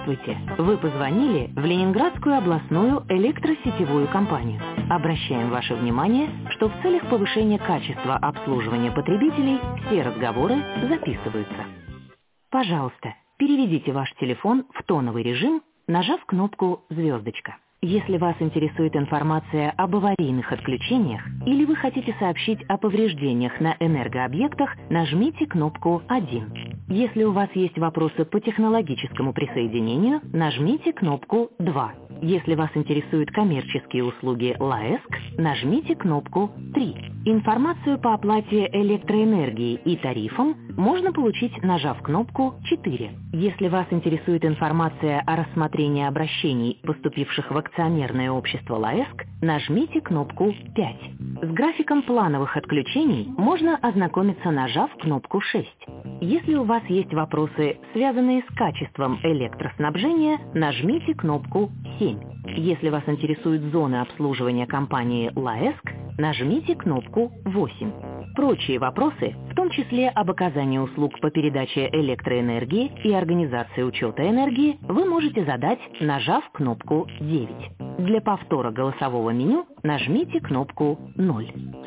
Здравствуйте! Вы позвонили в Ленинградскую областную электросетевую компанию. Обращаем ваше внимание, что в целях повышения качества обслуживания потребителей все разговоры записываются. Пожалуйста, переведите ваш телефон в тоновый режим, нажав кнопку «звездочка». Если вас интересует информация об аварийных отключениях или вы хотите сообщить о повреждениях на энергообъектах, нажмите кнопку 1. Если у вас есть вопросы по технологическому присоединению, нажмите кнопку 2. Если вас интересуют коммерческие услуги ЛАЭСК, нажмите кнопку 3. Информацию по оплате электроэнергии и тарифам можно получить, нажав кнопку 4. Если вас интересует информация о рассмотрении обращений, поступивших в акционерное общество ЛАЭСК, нажмите кнопку 5. С графиком плановых отключений можно ознакомиться, нажав кнопку 6. Если у вас есть вопросы, связанные с качеством электроснабжения, нажмите кнопку 7. Если вас интересуют зоны обслуживания компании ЛАЭСК, нажмите кнопку 8. Прочие вопросы, в том числе об оказании услуг по передаче электроэнергии и организации учета энергии, вы можете задать, нажав кнопку 9. Для повтора голосового меню нажмите кнопку 0.